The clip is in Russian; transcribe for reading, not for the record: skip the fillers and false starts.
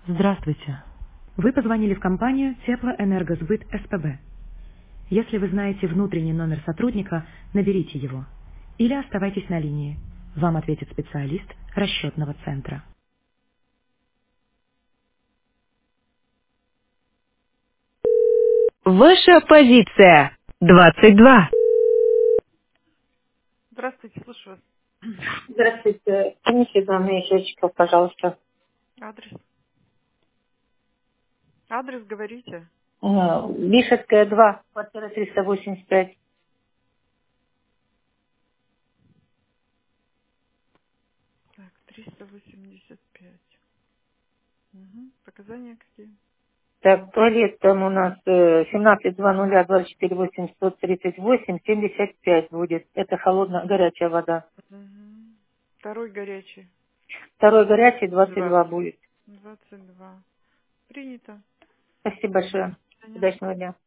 Здравствуйте. Вы позвонили в компанию Теплоэнергосбыт СПБ. Если вы знаете внутренний номер сотрудника, наберите его. Или оставайтесь на линии. Вам ответит специалист расчетного центра. Ваша позиция 22. Здравствуйте, слушаю вас. Здравствуйте. Принесите данные счетчиков, пожалуйста. Адрес. Адрес говорите. Бишевская, 2, квартира 385. Так, 385. Угу. Показания какие? Так, туалет там у нас 17-00-24-8-138-75 будет. Это холодная, горячая вода. Угу. Второй горячий. Второй горячий 22 20. будет. 22. Принято. Спасибо большое. До свидания. Удачного дня.